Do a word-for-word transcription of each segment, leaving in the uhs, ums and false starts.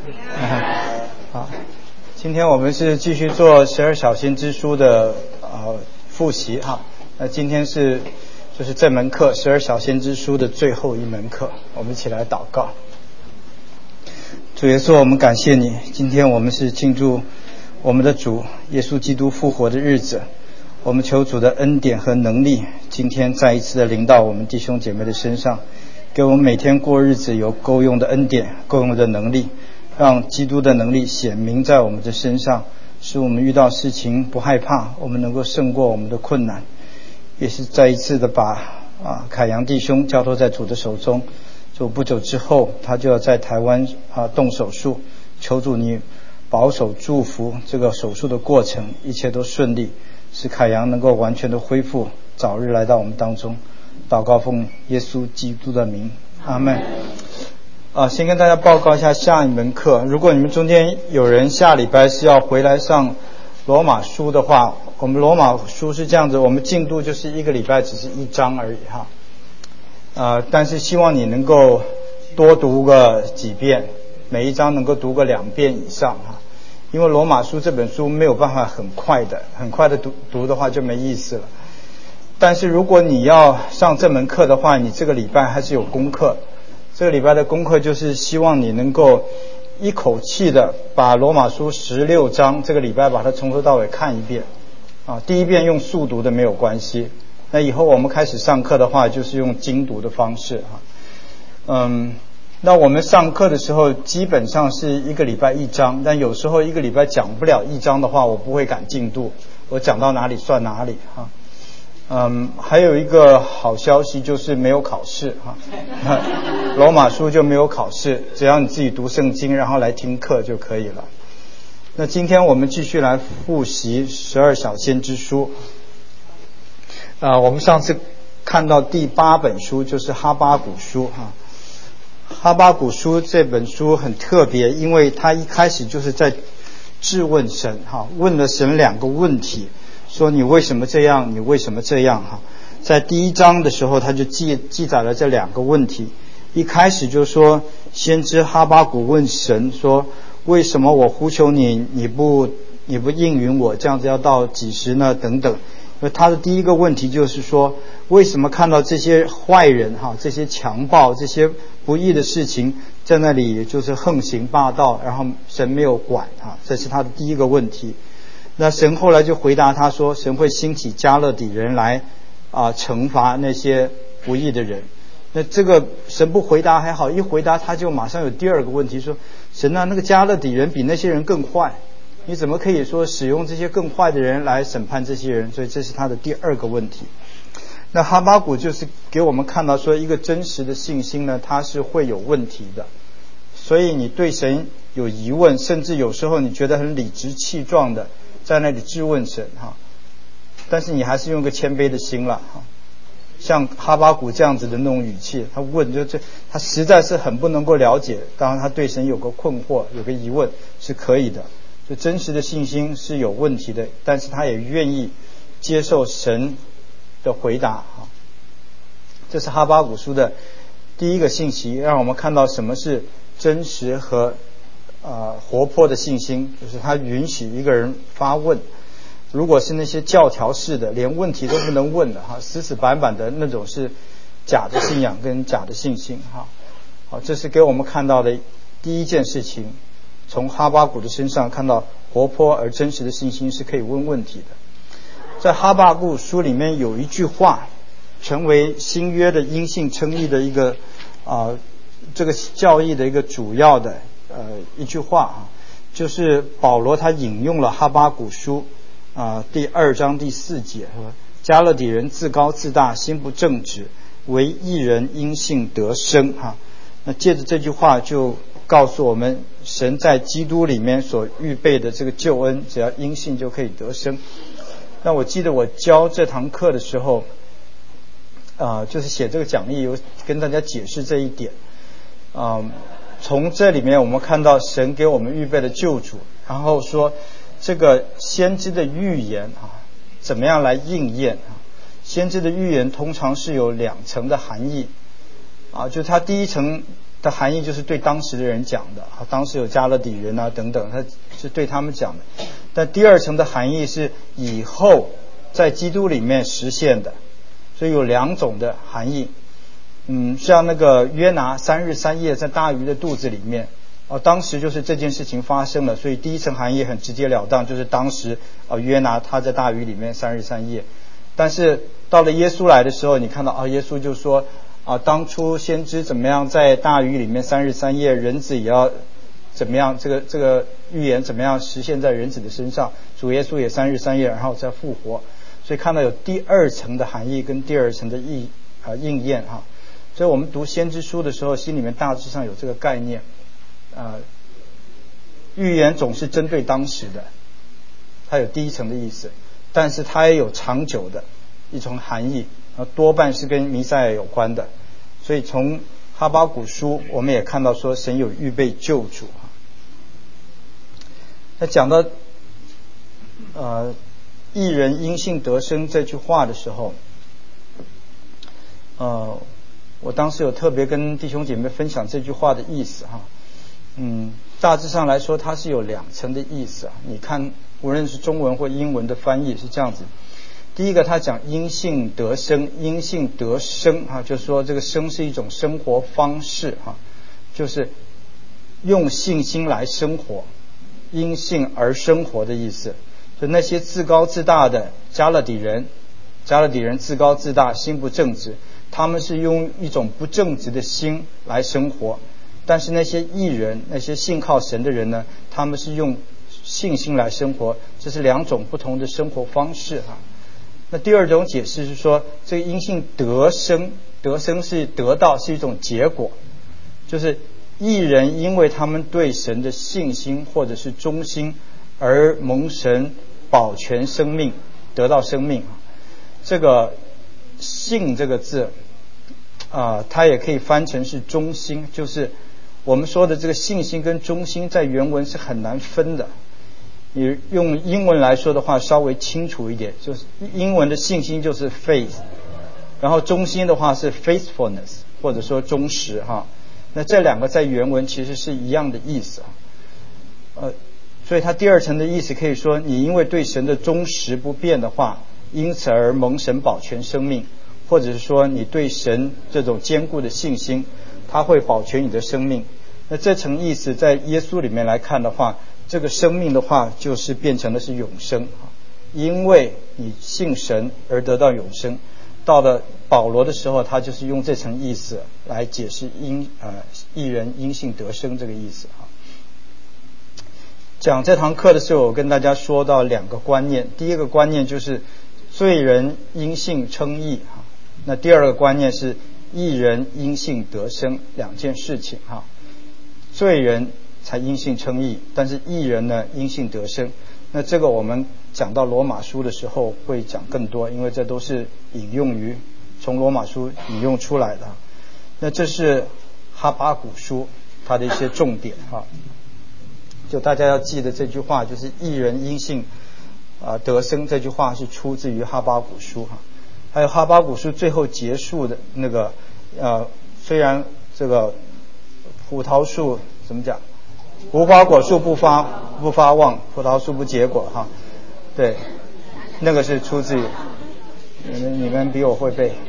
好，今天我们是继续做十二小先知书的呃复习哈。那今天是就是这门课十二小先知书的最后一门课，我们一起来祷告。主耶稣，我们感谢你，今天我们是庆祝我们的主耶稣基督复活的日子，我们求主的恩典和能力今天再一次的临到我们弟兄姐妹的身上，给我们每天过日子有够用的恩典，够用的能力，让基督的能力显明在我们的身上，使我们遇到事情不害怕，我们能够胜过我们的困难。也是再一次的把啊凯阳弟兄交托在主的手中，主不久之后他就要在台湾啊动手术，求主你保守祝福这个手术的过程，一切都顺利，使凯阳能够完全的恢复，早日来到我们当中。祷告奉耶稣基督的名，阿们。啊，先跟大家报告一下下一门课。如果你们中间有人下礼拜是要回来上罗马书的话，我们罗马书是这样子，我们进度就是一个礼拜只是一章而已哈。呃，但是希望你能够多读个几遍，每一章能够读个两遍以上哈。因为罗马书这本书没有办法很快的很快的读读的话就没意思了。但是如果你要上这门课的话，你这个礼拜还是有功课。这个礼拜的功课就是希望你能够一口气的把罗马书十六章这个礼拜把它从头到尾看一遍啊。第一遍用速读的没有关系，那以后我们开始上课的话就是用精读的方式啊。嗯，那我们上课的时候基本上是一个礼拜一章，但有时候一个礼拜讲不了一章的话，我不会赶进度，我讲到哪里算哪里啊。嗯，还有一个好消息就是没有考试哈，罗马书就没有考试，只要你自己读圣经，然后来听课就可以了。那今天我们继续来复习十二小先知书。啊、呃，我们上次看到第八本书就是哈巴谷书哈。哈巴谷书这本书很特别，因为它一开始就是在质问神哈，问了神两个问题。说你为什么这样，你为什么这样哈？在第一章的时候他就记记载了这两个问题。一开始就说先知哈巴谷问神说，为什么我呼求你你不你不应允我，这样子要到几时呢等等。因为他的第一个问题就是说，为什么看到这些坏人哈，这些强暴这些不义的事情在那里就是横行霸道，然后神没有管哈，这是他的第一个问题。那神后来就回答他说，神会兴起迦勒底人来啊、呃、惩罚那些不义的人。那这个神不回答还好，一回答他就马上有第二个问题，说神啊，那个迦勒底人比那些人更坏，你怎么可以说使用这些更坏的人来审判这些人？所以这是他的第二个问题。那哈巴谷就是给我们看到说，一个真实的信心呢，它是会有问题的。所以你对神有疑问，甚至有时候你觉得很理直气壮的在那里质问神哈，但是你还是用个谦卑的心了哈。像哈巴谷这样子的那种语气，他问就这，他实在是很不能够了解，当然他对神有个困惑，有个疑问是可以的。就真实的信心是有问题的，但是他也愿意接受神的回答哈。这是哈巴谷书的第一个信息，让我们看到什么是真实和呃，活泼的信心，就是他允许一个人发问。如果是那些教条式的，连问题都不能问的哈，死死板板的那种是假的信仰跟假的信心哈。好，这是给我们看到的第一件事情，从哈巴谷的身上看到活泼而真实的信心是可以问问题的。在哈巴谷书里面有一句话，成为新约的因信称义的一个啊、呃，这个教义的一个主要的。呃，一句话啊，就是保罗他引用了哈巴谷书啊、呃、第二章第四节，说迦勒底人自高自大，心不正直，唯义人因信得生哈。那借着这句话就告诉我们，神在基督里面所预备的这个救恩，只要因信就可以得生。那我记得我教这堂课的时候，啊、呃，就是写这个讲义有跟大家解释这一点，嗯、呃。从这里面我们看到神给我们预备的救主，然后说这个先知的预言啊，怎么样来应验啊？先知的预言通常是有两层的含义啊，就它第一层的含义就是对当时的人讲的，当时有加勒底人啊等等，他是对他们讲的。但第二层的含义是以后在基督里面实现的，所以有两种的含义。嗯，像那个约拿三日三夜在大鱼的肚子里面，哦，当时就是这件事情发生了，所以第一层含义很直截了当，就是当时啊约拿他在大鱼里面三日三夜。但是到了耶稣来的时候，你看到啊，耶稣就说啊，当初先知怎么样在大鱼里面三日三夜，人子也要怎么样，这个这个预言怎么样实现在人子的身上，主耶稣也三日三夜然后再复活，所以看到有第二层的含义跟第二层的意啊应验哈。所以我们读先知书的时候，心里面大致上有这个概念啊，预言总是针对当时的，它有第一层的意思，但是它也有长久的一层含义，多半是跟弥赛亚有关的。所以从哈巴谷书我们也看到说神有预备救主。那讲到呃义人因信得生这句话的时候，呃我当时有特别跟弟兄姐妹分享这句话的意思哈。嗯，大致上来说它是有两层的意思啊。你看无论是中文或英文的翻译是这样子，第一个他讲因信得生，因信得生啊，就是说这个生是一种生活方式啊，就是用信心来生活，因信而生活的意思。就那些自高自大的加勒底人，加勒底人自高自大，心不正直，他们是用一种不正直的心来生活。但是那些义人，那些信靠神的人呢，他们是用信心来生活，这是两种不同的生活方式哈。那第二种解释是说，这个因信得生，得生是得到，是一种结果，就是义人因为他们对神的信心或者是忠心而蒙神保全生命，得到生命。这个信这个字啊、呃，它也可以翻成是忠心，就是我们说的这个信心跟忠心在原文是很难分的。你用英文来说的话稍微清楚一点，就是英文的信心就是 faith， 然后忠心的话是 faithfulness， 或者说忠实哈。那这两个在原文其实是一样的意思啊。呃，所以它第二层的意思可以说，你因为对神的忠实不变的话，因此而蒙神保全生命，或者是说你对神这种坚固的信心，它会保全你的生命。那这层意思在耶稣里面来看的话，这个生命的话就是变成的是永生，因为你信神而得到永生。到了保罗的时候，他就是用这层意思来解释因呃义人因信得生这个意思哈。讲这堂课的时候，我跟大家说到两个观念，第一个观念就是罪人因信称义哈，那第二个观念是义人因信得生，两件事情哈。罪人才因信称义，但是义人呢因信得生。那这个我们讲到罗马书的时候会讲更多，因为这都是引用于从罗马书引用出来的。那这是哈巴谷书它的一些重点哈。就大家要记得这句话，就是义人因信啊得生，这句话是出自于哈巴谷书哈。还有哈巴谷书最后结束的那个呃，虽然这个葡萄树怎么讲？无花果树不发不发旺，葡萄树不结果哈。对，那个是出自于你们你们比我会背。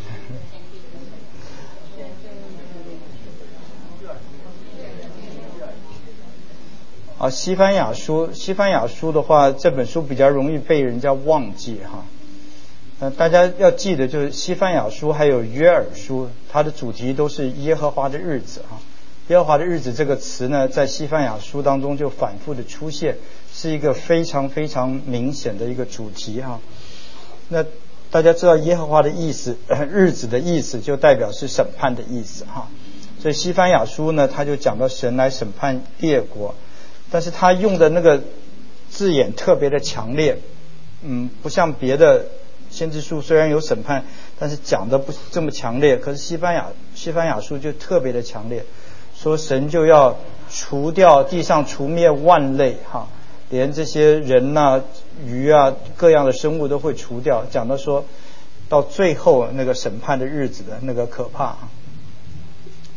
啊，西番雅书，西番雅书的话，这本书比较容易被人家忘记哈。呃，大家要记得，就是西番雅书还有约珥书，它的主题都是耶和华的日子哈。耶和华的日子这个词呢，在西番雅书当中就反复的出现，是一个非常非常明显的一个主题哈。那大家知道耶和华的意思，呃、日子的意思就代表是审判的意思哈。所以西番雅书呢，他就讲到神来审判列国，但是他用的那个字眼特别的强烈，嗯，不像别的先知书虽然有审判，但是讲的不这么强烈。可是西番雅西番雅书就特别的强烈，说神就要除掉地上除灭万类哈，连这些人呐、啊、鱼啊各样的生物都会除掉，讲到说到最后那个审判的日子的那个可怕。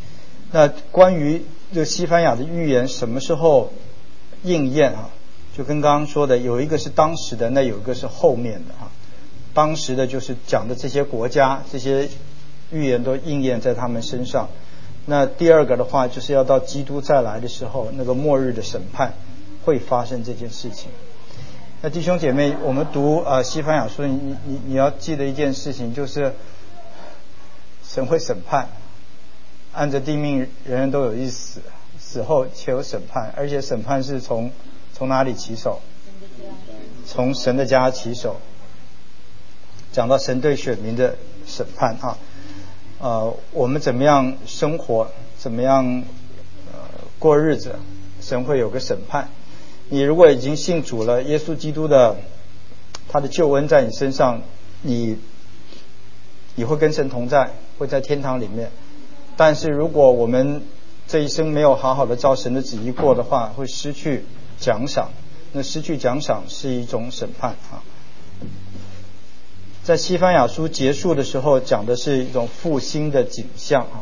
那关于这西番雅的预言什么时候应验啊？就跟刚刚说的，有一个是当时的，那有一个是后面的啊。当时的就是讲的这些国家，这些预言都应验在他们身上。那第二个的话，就是要到基督再来的时候，那个末日的审判会发生这件事情。那弟兄姐妹，我们读呃西番雅书，你你你要记得一件事情，就是神会审判，按着地命，人人都有一死，死后且有审判，而且审判是从从哪里起手？从神的家起手。讲到神对选民的审判啊，呃，我们怎么样生活，怎么样呃过日子，神会有个审判。你如果已经信主了，耶稣基督的他的救恩在你身上，你你会跟神同在，会在天堂里面。但是如果我们这一生没有好好的照神的旨意过的话，会失去奖赏。那失去奖赏是一种审判啊。在西番雅书结束的时候，讲的是一种复兴的景象啊。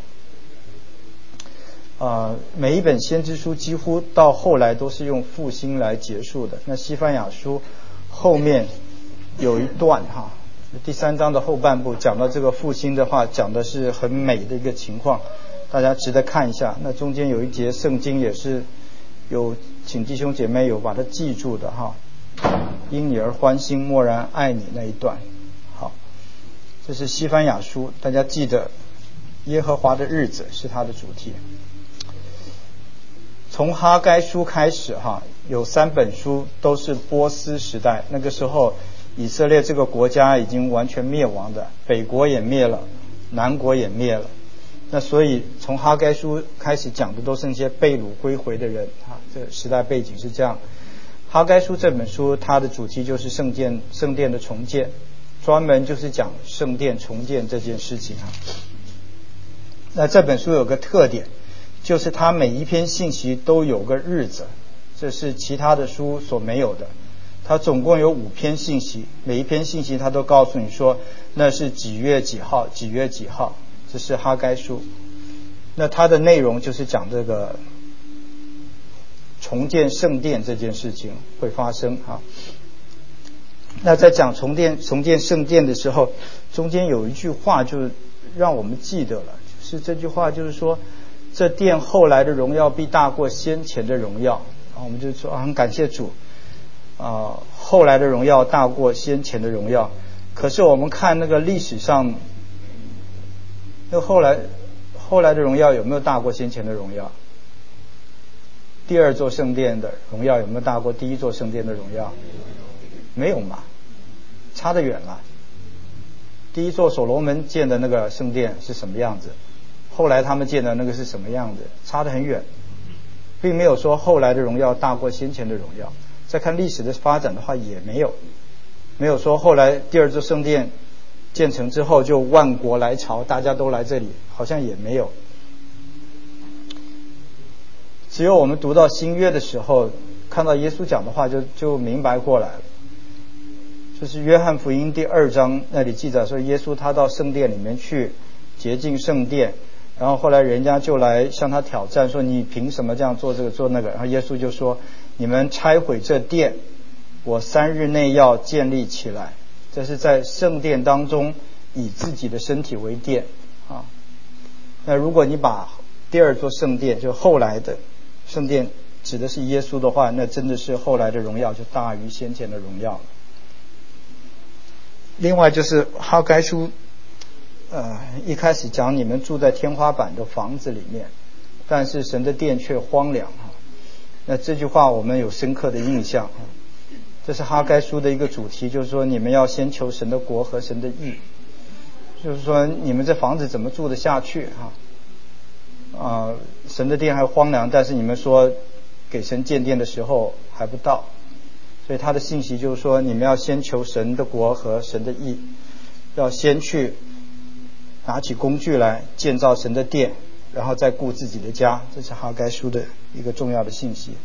呃，每一本先知书几乎到后来都是用复兴来结束的。那西番雅书后面有一段哈，第三章的后半部讲到这个复兴的话，讲的是很美的一个情况，大家值得看一下。那中间有一节圣经也是有请弟兄姐妹有把它记住的哈，因你而欢欣，默然爱你那一段。好，这是西番雅书，大家记得耶和华的日子是它的主题。从哈该书开始哈，有三本书都是波斯时代，那个时候以色列这个国家已经完全灭亡的，北国也灭了，南国也灭了。那所以从哈该书开始讲的都是那些被掳归回的人啊，这个时代背景是这样。哈该书这本书它的主题就是圣殿圣殿的重建，专门就是讲圣殿重建这件事情啊。那这本书有个特点，就是它每一篇信息都有个日子，这是其他的书所没有的。它总共有五篇信息，每一篇信息它都告诉你说那是几月几号几月几号，这是哈该书。那它的内容就是讲这个重建圣殿这件事情会发生啊。那在讲重建重建圣殿的时候，中间有一句话就让我们记得了，就是这句话就是说，这殿后来的荣耀必大过先前的荣耀。然后我们就说、啊、很感谢主啊、呃，后来的荣耀大过先前的荣耀。可是我们看那个历史上，那后来后来的荣耀有没有大过先前的荣耀？第二座圣殿的荣耀有没有大过第一座圣殿的荣耀？没有嘛，差得远了。第一座所罗门建的那个圣殿是什么样子，后来他们建的那个是什么样子，差得很远，并没有说后来的荣耀大过先前的荣耀。再看历史的发展的话，也没有没有说后来第二座圣殿建成之后就万国来朝，大家都来这里，好像也没有。只有我们读到新约的时候，看到耶稣讲的话就就明白过来了。就是约翰福音第二章那里记载说，耶稣他到圣殿里面去洁净圣殿，然后后来人家就来向他挑战说，你凭什么这样做这个做那个？然后耶稣就说，你们拆毁这殿，我三日内要建立起来。这是在圣殿当中以自己的身体为殿啊。那如果你把第二座圣殿就后来的圣殿指的是耶稣的话，那真的是后来的荣耀就大于先前的荣耀了。另外就是哈该书呃，一开始讲你们住在天花板的房子里面，但是神的殿却荒凉哈。那这句话我们有深刻的印象哈。这是哈该书的一个主题，就是说你们要先求神的国和神的义，就是说你们这房子怎么住得下去哈？啊、呃，神的殿还荒凉，但是你们说给神建殿的时候还不到。所以他的信息就是说，你们要先求神的国和神的义，要先去拿起工具来建造神的殿，然后再顾自己的家。这是哈该书的一个重要的信息。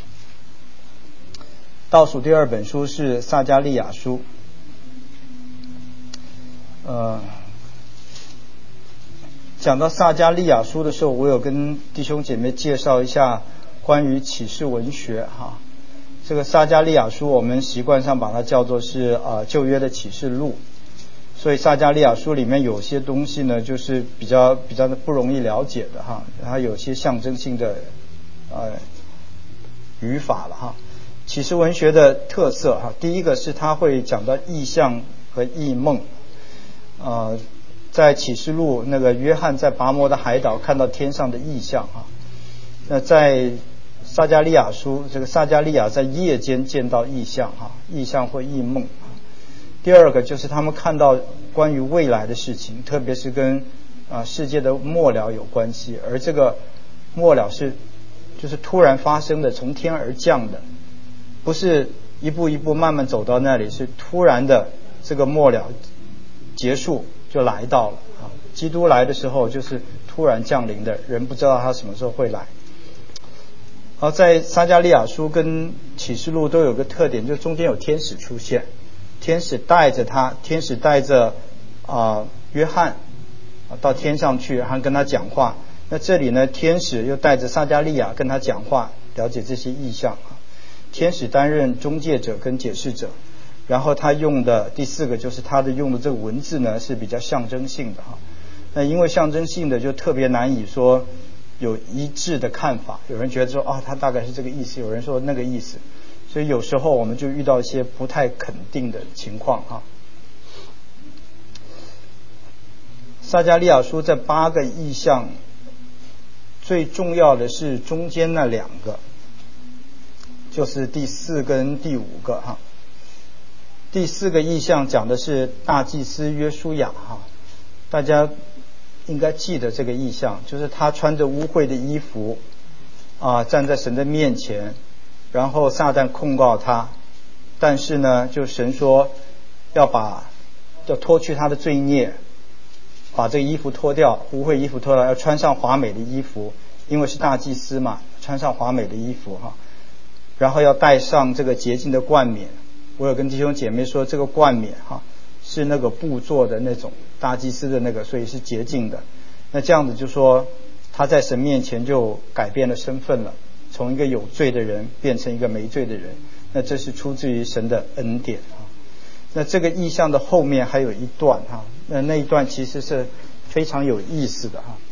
倒数第二本书是撒迦利亚书，呃， 讲到撒迦利亚书的时候，我有跟弟兄姐妹介绍一下关于启示文学哈。这个撒迦利亚书我们习惯上把它叫做是呃旧约的启示录，所以撒迦利亚书里面有些东西呢，就是比较比较不容易了解的哈，它有些象征性的呃语法了哈。启示文学的特色哈，第一个是它会讲到异象和异梦，呃。在启示录，那个约翰在拔摩的海岛看到天上的异象啊。那在撒迦利亚书，这个撒迦利亚在夜间见到异象啊，异象或异梦啊。第二个就是他们看到关于未来的事情，特别是跟啊世界的末了有关系，而这个末了是就是突然发生的，从天而降的，不是一步一步慢慢走到那里，是突然的这个末了结束。就来到了啊！基督来的时候就是突然降临的，人不知道他什么时候会来。而在撒迦利亚书跟启示录都有个特点，就是中间有天使出现，天使带着他，天使带着啊、呃、约翰啊到天上去，然后跟他讲话。那这里呢，天使又带着撒迦利亚跟他讲话，了解这些意象啊。天使担任中介者跟解释者。然后他用的第四个就是他的用的这个文字呢是比较象征性的哈，那因为象征性的就特别难以说有一致的看法，有人觉得说啊、哦、他大概是这个意思，有人说那个意思，所以有时候我们就遇到一些不太肯定的情况哈。撒迦利亚书这八个意象，最重要的是中间那两个，就是第四跟第五个哈。第四个意象讲的是大祭司约书亚哈，大家应该记得这个意象，就是他穿着污秽的衣服啊，站在神的面前，然后撒旦控告他，但是呢，就神说要把要脱去他的罪孽，把这个衣服脱掉，污秽衣服脱掉，要穿上华美的衣服，因为是大祭司嘛，穿上华美的衣服哈，然后要戴上这个洁净的冠冕。我有跟弟兄姐妹说，这个冠冕哈是那个布做的那种大祭司的那个，所以是洁净的。那这样子就说他在神面前就改变了身份了，从一个有罪的人变成一个没罪的人。那这是出自于神的恩典啊。那这个意象的后面还有一段哈，那那一段其实是非常有意思的哈。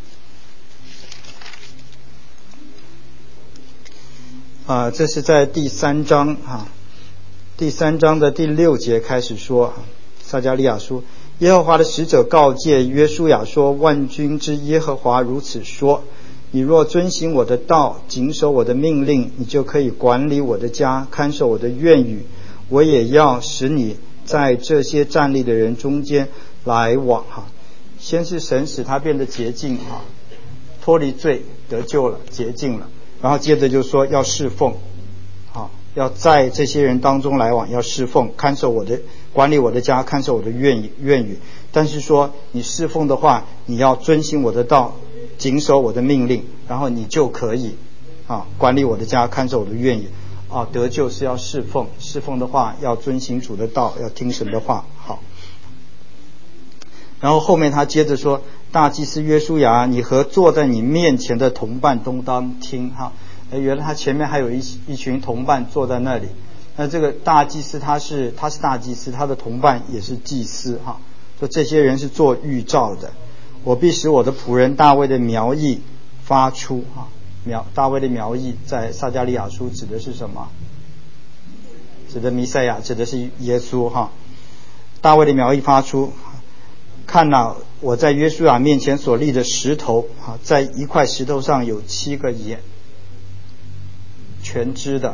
啊，这是在第三章哈。第三章的第六节开始说，撒迦利亚书，耶和华的使者告诫约书亚说，万军之耶和华如此说，你若遵行我的道，谨守我的命令，你就可以管理我的家，看守我的院宇，我也要使你在这些站立的人中间来往哈。先是神使他变得洁净哈，脱离罪得救了，洁净了，然后接着就说要侍奉好，要在这些人当中来往，要侍奉，看守我的，管理我的家，看守我的院宇院宇。但是说你侍奉的话，你要遵行我的道，谨守我的命令，然后你就可以啊管理我的家，看守我的院宇啊。得救是要侍奉，侍奉的话要遵行主的道，要听神的话。好，然后后面他接着说，大祭司约书亚，你和坐在你面前的同伴都当听哈。原来他前面还有一一群同伴坐在那里，那这个大祭司他是他是大祭司，他的同伴也是祭司哈，说这些人是做预兆的。我必使我的仆人大卫的苗裔发出哈，苗大卫的苗裔在撒迦利亚书指的是什么？指的弥赛亚，指的是耶稣哈。大卫的苗裔发出，看哪，我在约书亚面前所立的石头哈，在一块石头上有七个眼。全知的，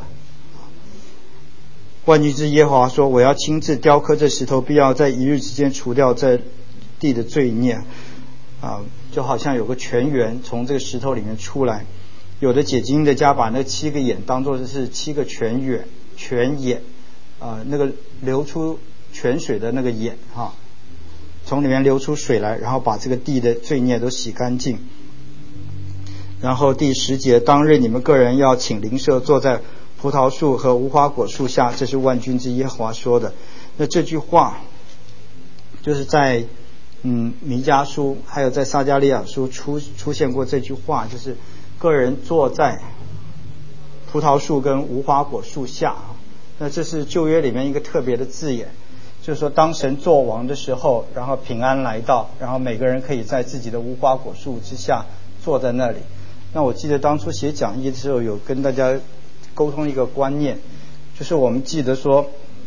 万军之耶和华说，我要亲自雕刻这石头，必要在一日之间除掉这地的罪孽啊，就好像有个泉源从这个石头里面出来。有的解经的家把那七个眼当作是七个泉源泉眼啊，那个流出泉水的那个眼哈，从里面流出水来，然后把这个地的罪孽都洗干净。然后第十节，当日你们个人要请邻舍坐在葡萄树和无花果树下，这是万军之耶和华说的。那这句话就是在嗯弥迦书还有在撒迦利亚书出出现过这句话，就是个人坐在葡萄树跟无花果树下。那这是旧约里面一个特别的字眼，就是说当神作王的时候，然后平安来到，然后每个人可以在自己的无花果树之下坐在那里。那我记得当初写讲义的时候有跟大家沟通一个观念，就是我们记得说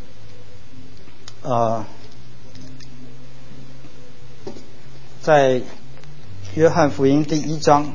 呃在约翰福音第一章，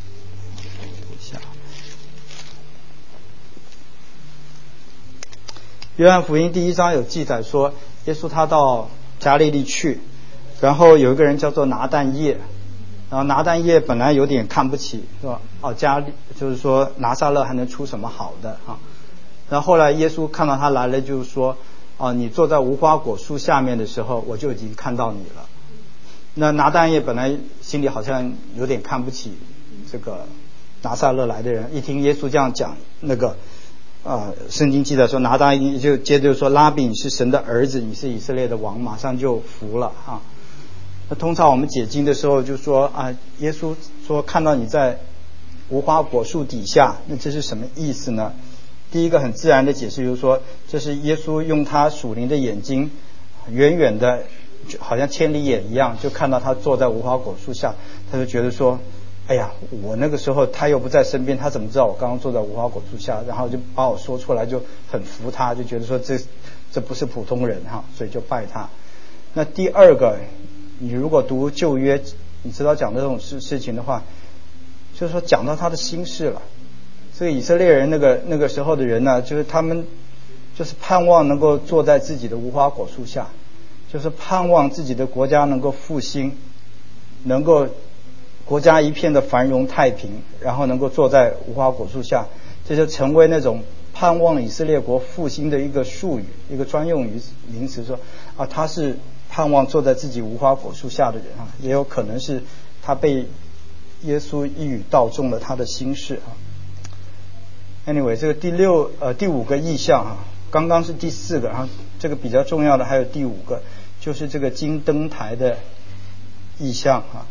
约翰福音第一章有记载说，耶稣他到加利利去，然后有一个人叫做拿但业，然后拿但业本来有点看不起，是吧？哦，加利就是说拿撒勒还能出什么好的啊？然后后来耶稣看到他来了，就是说，哦，你坐在无花果树下面的时候，我就已经看到你了。那拿但业本来心里好像有点看不起这个拿撒勒来的人，一听耶稣这样讲，那个啊、呃，圣经记载说拿但业就接着说，拉比你是神的儿子，你是以色列的王，马上就服了啊。那通常我们解经的时候就说啊，耶稣说看到你在无花果树底下，那这是什么意思呢？第一个很自然的解释就是说，这是耶稣用他属灵的眼睛远远的好像千里眼一样，就看到他坐在无花果树下，他就觉得说，哎呀，我那个时候他又不在身边，他怎么知道我刚刚坐在无花果树下？然后就把我说出来，就很服他，就觉得说这这不是普通人哈，所以就拜他。那第二个，你如果读旧约，你知道讲的这种事事情的话，就是说讲到他的心事了。这个以色列人那个那个时候的人呢，就是他们就是盼望能够坐在自己的无花果树下，就是盼望自己的国家能够复兴，能够国家一片的繁荣太平，然后能够坐在无花果树下，这就成为那种盼望以色列国复兴的一个术语，一个专用语名词，说啊他是盼望坐在自己无花果树下的人啊，也有可能是他被耶稣一语道中了他的心事啊。Anyway， 这个第六呃第五个意象啊，刚刚是第四个啊，这个比较重要的还有第五个，就是这个金灯台的意象啊。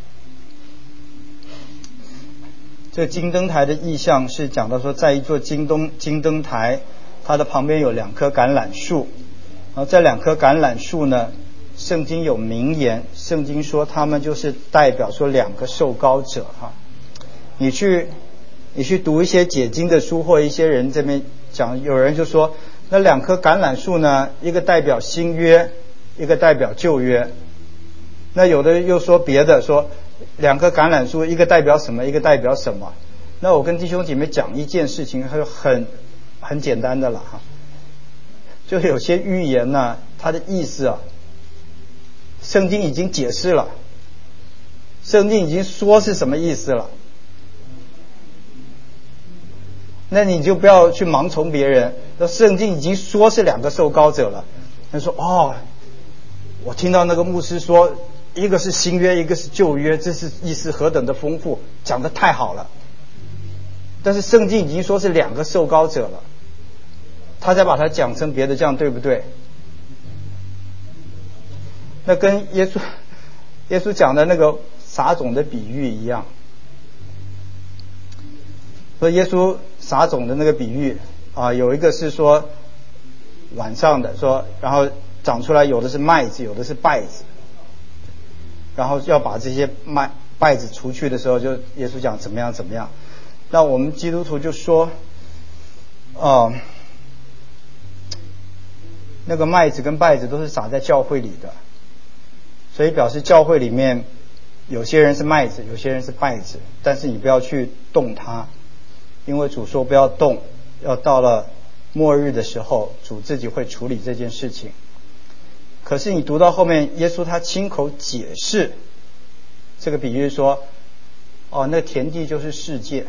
这个金灯台的意象是讲到说，在一座金灯金灯台，它的旁边有两棵橄榄树，然后这两棵橄榄树呢，圣经有名言，圣经说他们就是代表说两个受膏者哈。你去你去读一些解经的书，或一些人这边讲，有人就说那两棵橄榄树呢，一个代表新约，一个代表旧约。那有的又说别的，说两棵橄榄树一个代表什么，一个代表什么。那我跟弟兄姐妹讲一件事情，是很很简单的了哈，就有些预言呢，它的意思啊，圣经已经解释了，圣经已经说是什么意思了，那你就不要去盲从别人。那圣经已经说是两个受膏者了，他说哦，我听到那个牧师说一个是新约，一个是旧约，这是意思何等的丰富，讲得太好了。但是圣经已经说是两个受膏者了，他再把它讲成别的，这样对不对？那跟耶稣耶稣讲的那个撒种的比喻一样。所以耶稣撒种的那个比喻啊，有一个是说晚上的，说然后长出来有的是麦子，有的是稗子，然后要把这些麦稗子除去的时候，就耶稣讲怎么样怎么样。那我们基督徒就说哦、呃，那个麦子跟稗子都是撒在教会里的，所以表示教会里面有些人是麦子，有些人是稗子，但是你不要去动它，因为主说不要动，要到了末日的时候，主自己会处理这件事情。可是你读到后面，耶稣他亲口解释这个比喻说，哦，那田地就是世界，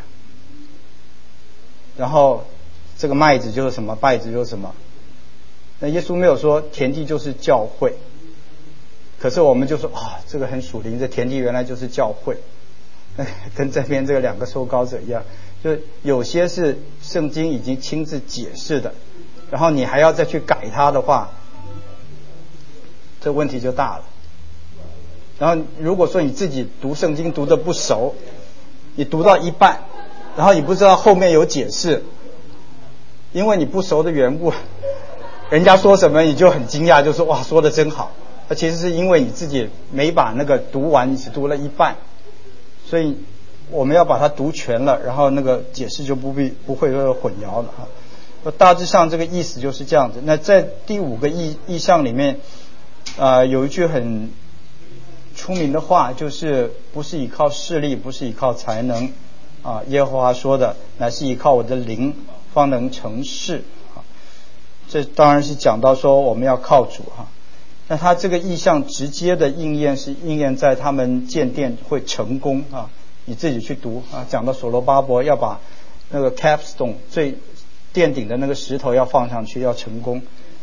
然后这个麦子就是什么，稗子就是什么。那耶稣没有说田地就是教会，可是我们就说啊、哦，这个很属灵，这田地原来就是教会，跟这边这个两个受膏者一样，就有些是圣经已经亲自解释的，然后你还要再去改它的话，这问题就大了。 然后如果说你自己读圣经读得不熟，你读到一半，然后你不知道后面有解释，因为你不熟的缘故，人家说什么你就很惊讶，就说哇说得真好。那其实是因为你自己没把那个读完，你只读了一半，所以我们要把它读全了，然后那个解释就不必不会说混淆了哈。大致上这个意思就是这样子。那在第五个意意象里面，啊、呃、有一句很出名的话，就是不是依靠势力，不是依靠才能啊，耶和华说的，乃是依靠我的灵方能成事啊。这当然是讲到说我们要靠主哈。那他这个意象直接的应验是应验在他们建殿会成功啊，你自己去读啊，讲到所罗巴伯要把那个 capstone 最殿顶的那个石头要放上去，要成功。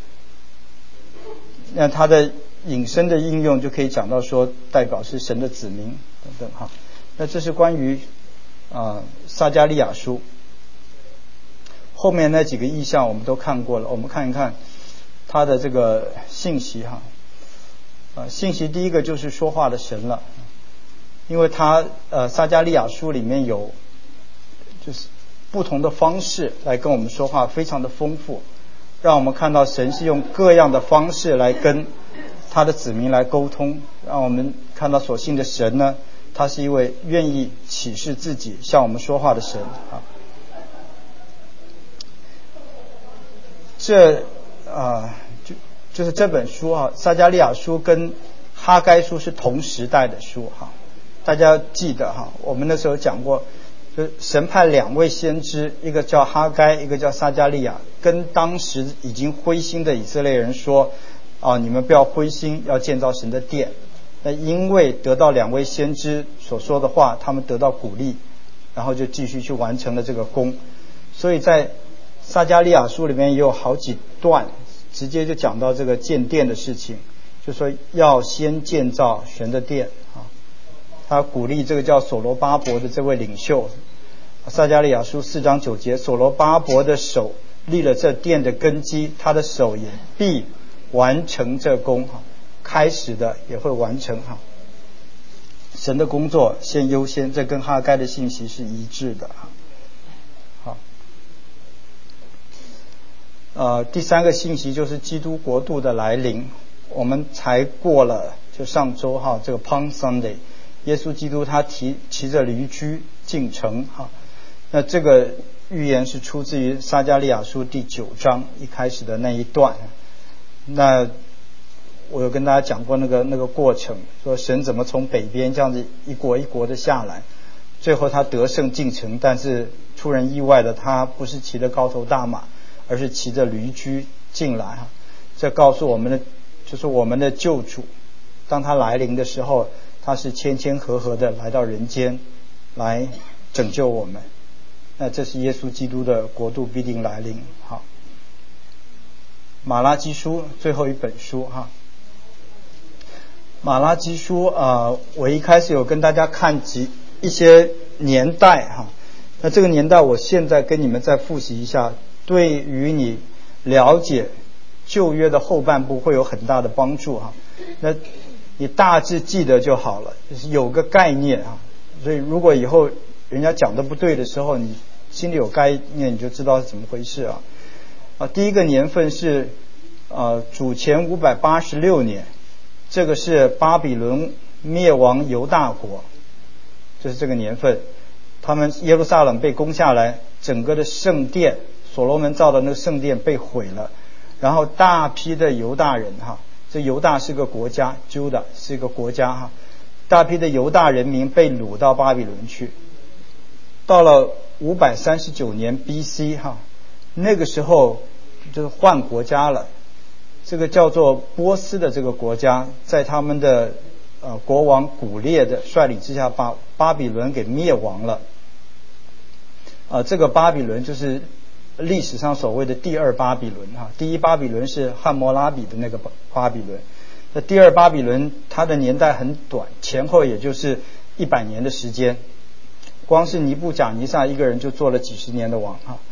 那他的引申的应用就可以讲到说代表是神的子民等等哈。那这是关于啊撒迦利亚书。后面那几个意象我们都看过了，我们看一看他的这个信息哈。呃，信息第一个就是说话的神了，因为他呃撒迦利亚书里面有就是不同的方式来跟我们说话，非常的丰富，让我们看到神是用各样的方式来跟他的子民来沟通，让我们看到所信的神呢，他是一位愿意启示自己向我们说话的神啊。这啊、呃、就就是这本书啊，撒迦利亚书跟哈该书是同时代的书哈。大家记得哈，我们那时候讲过，就神派两位先知，一个叫哈该，一个叫撒迦利亚，跟当时已经灰心的以色列人说啊，你们不要灰心，要建造神的殿。那因为得到两位先知所说的话，他们得到鼓励，然后就继续去完成了这个工。所以在撒迦利亚书里面也有好几段直接就讲到这个建殿的事情，就说要先建造神的殿啊。他鼓励这个叫所罗巴伯的这位领袖，撒迦利亚书四章九节，所罗巴伯的手立了这殿的根基，他的手也必完成这工哈，开始的也会完成哈。神的工作先优先，这跟哈该的信息是一致的哈。好，呃，第三个信息就是基督国度的来临。我们才过了就上周哈这个 Palm Sunday， 耶稣基督他骑骑着驴驹进城哈。那这个预言是出自于撒迦利亚书第九章一开始的那一段。那我有跟大家讲过那个那个过程，说神怎么从北边这样子一国一国的下来，最后他得胜进城，但是出人意外的他不是骑着高头大马，而是骑着驴驹进来。这告诉我们的就是我们的救主，当他来临的时候，他是谦谦和和的来到人间来拯救我们。那这是耶稣基督的国度必定来临。好，马拉基书最后一本书哈。马拉基书啊、呃，我一开始有跟大家看几一些年代哈。那这个年代我现在跟你们再复习一下，对于你了解旧约的后半部会有很大的帮助哈。那你大致记得就好了，就是有个概念啊。所以如果以后人家讲的不对的时候，你心里有概念，你就知道是怎么回事啊。啊，第一个年份是呃主前五百八十六年，这个是巴比伦灭亡犹大国，这是这个年份。他们耶路撒冷被攻下来，整个的圣殿，所罗门造的那个圣殿被毁了，然后大批的犹大人哈，这犹大是个国家 ，Judah 是一个国家哈，大批的犹大人民被掳到巴比伦去。到了五百三十九年 B C 哈，那个时候就是换国家了。这个叫做波斯的这个国家，在他们的呃国王古列的率领之下，把巴比伦给灭亡了。啊、呃，这个巴比伦就是历史上所谓的第二巴比伦哈。第一巴比伦是汉谟拉比的那个巴比伦，那第二巴比伦它的年代很短，前后也就是一百年的时间。光是尼布甲尼撒一个人就做了几十年的王哈。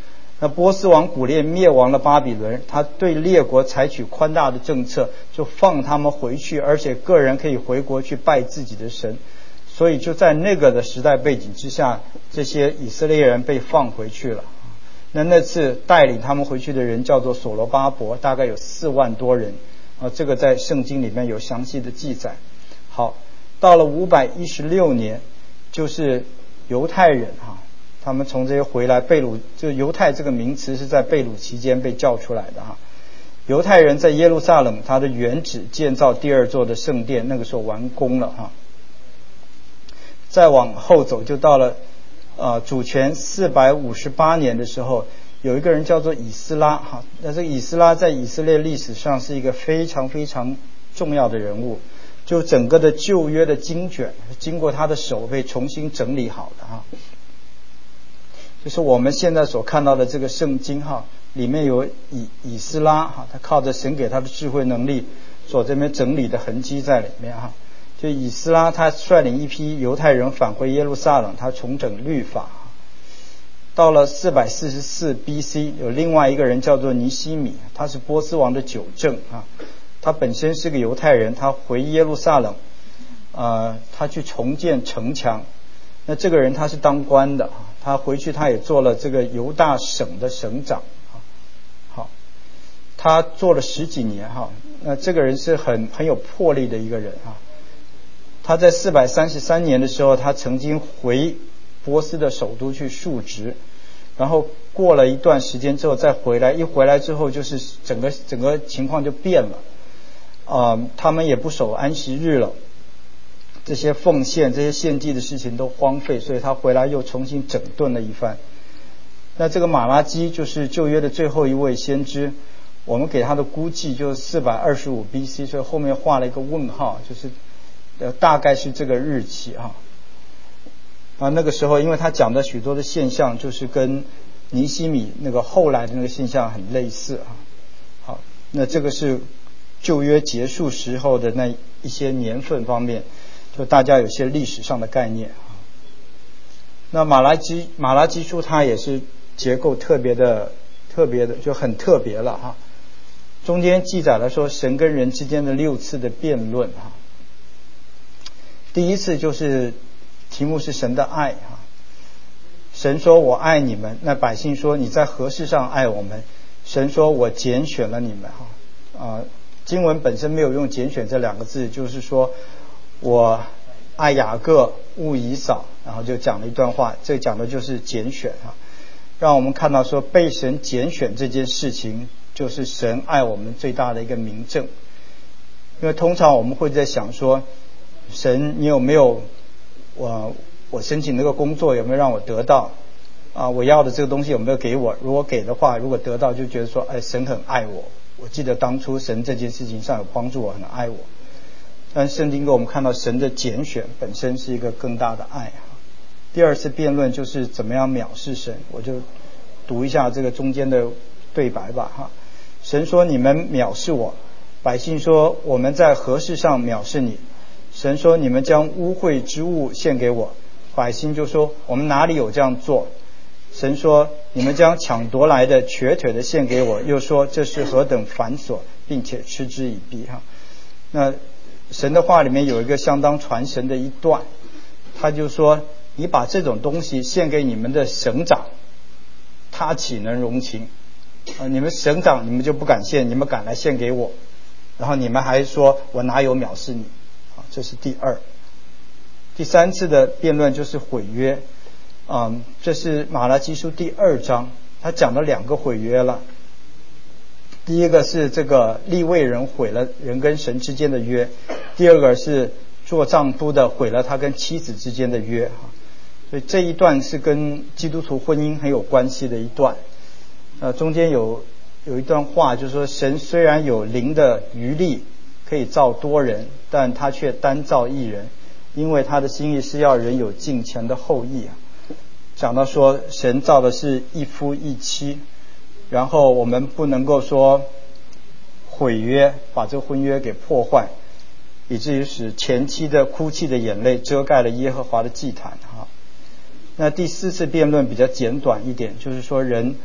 那波斯王古列灭亡了巴比伦，他对列国采取宽大的政策，就放他们回去，而且个人可以回国去拜自己的神。所以就在那个的时代背景之下，这些以色列人被放回去了。那那次带领他们回去的人叫做所罗巴伯，大概有四万多人啊，这个在圣经里面有详细的记载。好，到了五百一十六年，就是犹太人哈、啊，他们从这些回来，被掳，就犹太这个名词是在被掳期间被叫出来的哈、啊。犹太人在耶路撒冷，他的原址建造第二座的圣殿，那个时候完工了哈、啊。再往后走，就到了呃主权四百五十八年的时候，有一个人叫做以斯拉哈。那这个以斯拉在以色列历史上是一个非常非常重要的人物，就整个的旧约的经卷经过他的手被重新整理好的哈。就是我们现在所看到的这个圣经哈，里面有以以斯拉哈，他靠着神给他的智慧能力所这边整理的痕迹在里面哈。就以斯拉他率领一批犹太人返回耶路撒冷，他重整律法。到了四百四十四 B C， 有另外一个人叫做尼希米，他是波斯王的九正啊，他本身是个犹太人，他回耶路撒冷，呃，他去重建城墙。那这个人他是当官的，他回去他也做了这个犹大省的省长。好，他做了十几年哈，那这个人是很很有魄力的一个人啊。他在四百三十三年的时候，他曾经回波斯的首都去述职，然后过了一段时间之后再回来，一回来之后就是整个整个情况就变了，啊、呃，他们也不守安息日了，这些奉献、这些献祭的事情都荒废，所以他回来又重新整顿了一番。那这个马拉基就是旧约的最后一位先知，我们给他的估计就是四百二十五 B C， 所以后面画了一个问号，就是呃，大概是这个日期哈。啊，那个时候因为他讲的许多的现象，就是跟尼希米那个后来的那个现象很类似哈。好，那这个是旧约结束时候的那一些年份方面，就大家有些历史上的概念啊。那马拉基马拉基书它也是结构特别的特别的就很特别了哈。中间记载了说神跟人之间的六次的辩论哈。第一次就是题目是神的爱哈，神说我爱你们，那百姓说你在何事上爱我们？神说我拣选了你们哈。啊、呃，经文本身没有用拣选这两个字，就是说我爱雅各恶以扫，然后就讲了一段话，这讲的就是拣选哈，让我们看到说被神拣选这件事情就是神爱我们最大的一个明证。因为通常我们会在想说，神你有没有我我申请那个工作有没有让我得到啊？我要的这个东西有没有给我？如果给的话，如果得到就觉得说，哎，神很爱我。我记得当初神这件事情上有帮助我，很爱我。但圣经给我们看到神的拣选本身是一个更大的爱。第二次辩论就是怎么样藐视神，我就读一下这个中间的对白吧哈。神说你们藐视我，百姓说我们在何事上藐视你？神说你们将污秽之物献给我，百姓就说我们哪里有这样做？神说你们将抢夺来的瘸腿的献给我，又说这是何等繁琐，并且嗤之以鼻哈。那神的话里面有一个相当传神的一段，他就说你把这种东西献给你们的省长，他岂能容情？啊，你们省长你们就不敢献，你们敢来献给我，然后你们还说我哪有藐视你？这是第二。第三次的辩论就是毁约，嗯，这是马拉基书第二章，他讲了两个毁约了。第一个是这个利未人毁了人跟神之间的约，第二个是做丈夫的毁了他跟妻子之间的约哈。所以这一段是跟基督徒婚姻很有关系的一段。呃，中间有有一段话，就是说神虽然有灵的余力可以造多人，但他却单造一人，因为他的心意是要人有敬虔的后裔啊。讲到说神造的是一夫一妻，然后我们不能够说毁约，把这个婚约给破坏，以至于使前妻的哭泣的眼泪遮盖了耶和华的祭坛哈。那第四次辩论比较简短一点，就是说人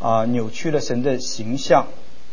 啊、扭曲了神的形象。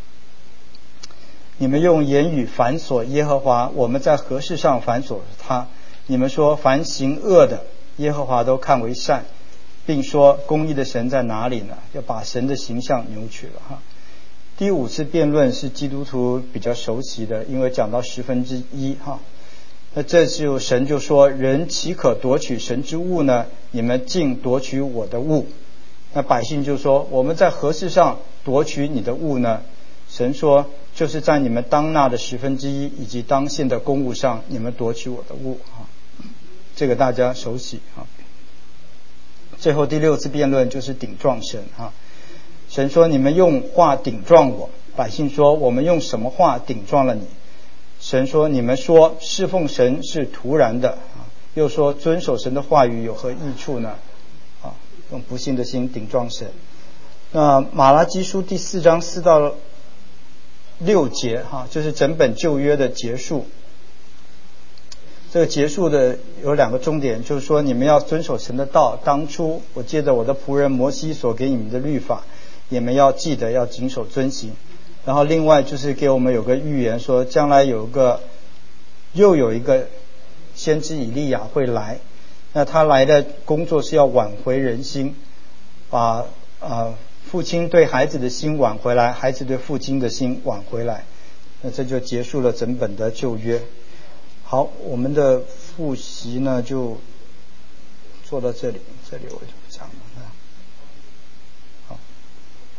你们用言语反锁耶和华，我们在何事上反锁他？你们说凡行恶的，耶和华都看为善，并说公义的神在哪里呢？要把神的形象扭曲了哈。第五次辩论是基督徒比较熟悉的，因为讲到十分之一哈。那这就神就说，人岂可夺取神之物呢？你们竟夺取我的物。那百姓就说，我们在何事上夺取你的物呢？神说，就是在你们当纳的十分之一以及当献的公物上，你们夺取我的物啊。这个大家熟悉啊。最后第六次辩论就是顶撞神啊。神说，你们用话顶撞我。百姓说，我们用什么话顶撞了你？神说，你们说侍奉神是徒然的啊，又说遵守神的话语有何益处呢？啊，用不信的心顶撞神。那马拉基书第四章四到六节哈，就是整本旧约的结束。这个结束的有两个重点，就是说你们要遵守神的道。当初我借着我的仆人摩西所给你们的律法，你们要记得要谨守遵行。然后另外就是给我们有个预言，说将来有个又有一个先知以利亚会来，那他来的工作是要挽回人心，把呃父亲对孩子的心挽回来，孩子对父亲的心挽回来。那这就结束了整本的旧约。好，我们的复习呢就做到这里，这里我就不讲了。